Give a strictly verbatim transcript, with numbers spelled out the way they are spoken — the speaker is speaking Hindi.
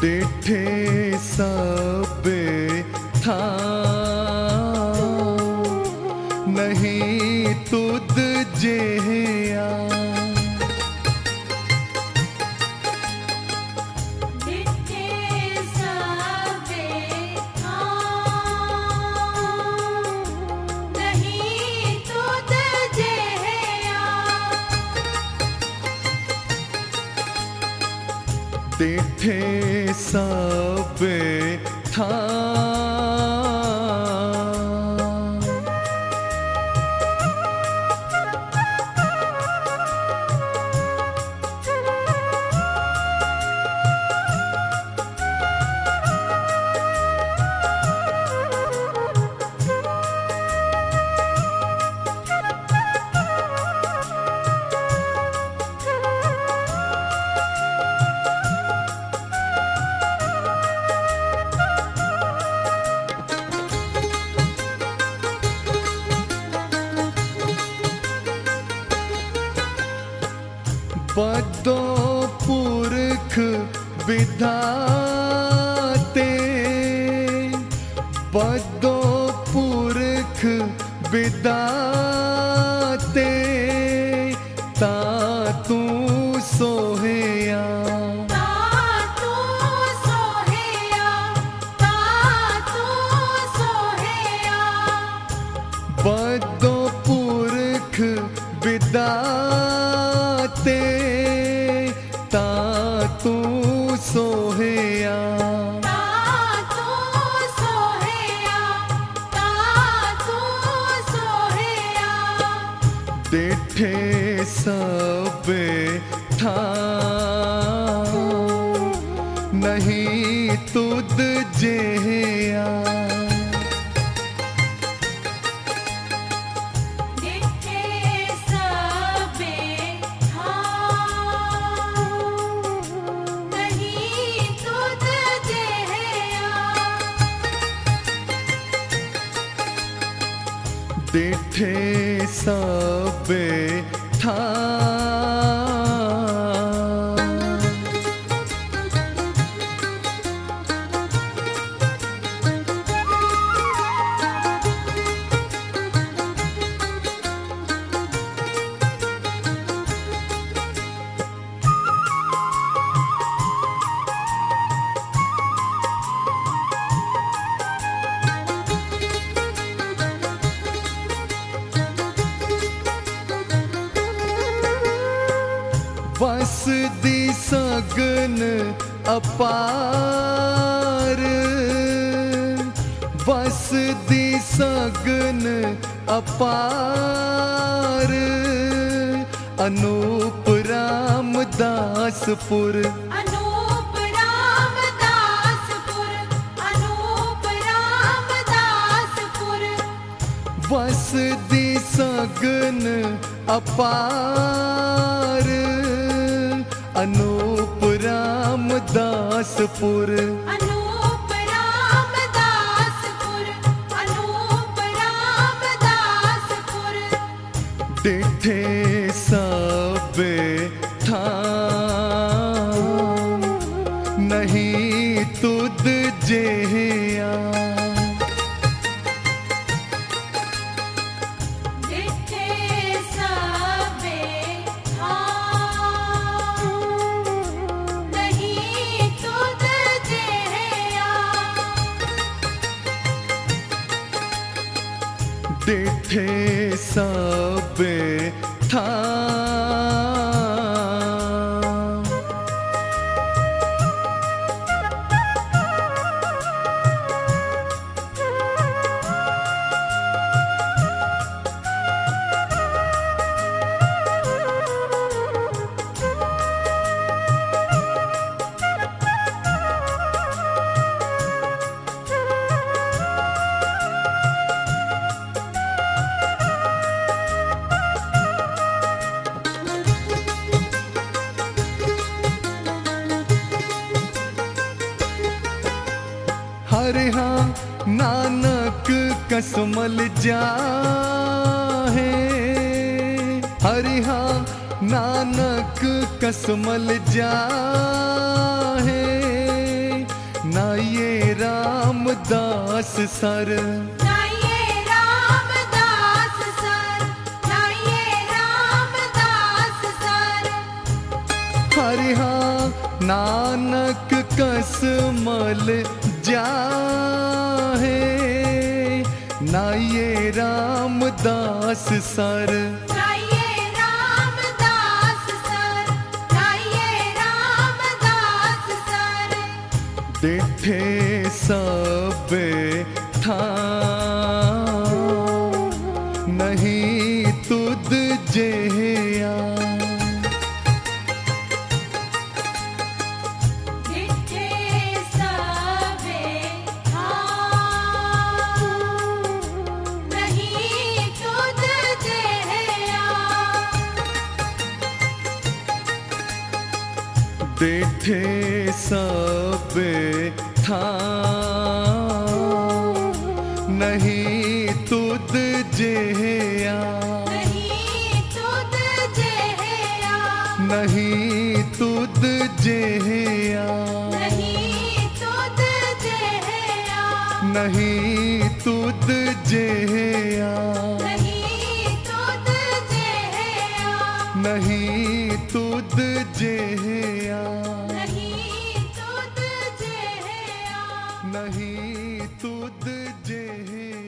डिठे सबे था नहीं तुद जेया। डिठे सबे था बदो पुरख विधाते बदो पुरख विधाते ता तू सोहया। बदो पुरख विधाते ता तू सोहया। डिठे सबे था नहीं तुद जेया। डिठे सबे था बस दी सगन अपार बस दी सगन अपार अनूप रामदासपुर। अनूप रामदासपुर अनूप रामदासपुर बस दी सगन अपार अनूप रामदासपुर। अनूप रामदासपुर अनूप रामदासपुर डिठे सबे था नहीं तुद जेया। डिठे सबे था हरे हाँ नानक कसमल जाहे। हरे हाँ नानक कसमल जाहे रामदास सर नाइये रामदास सर, नाइये रामदास सर। हरि हाँ नानक कसमल जाहे नाये रामदास सर नाइये रामदास सर, नाइये रामदास सर। डिठे सबे ठां नहीं तुद जेया डिठे सबे ठां नहीं तुझ जेया। डिठे सबे ठां नहीं तुद जेया नहीं तुझ जेया, नहीं तुद जेया नहीं तुझ जेया, नहीं तुद जेया नहीं तुझ जेया, नहीं तुद जेया नहीं तुझ जेया। नहीं तुद जेया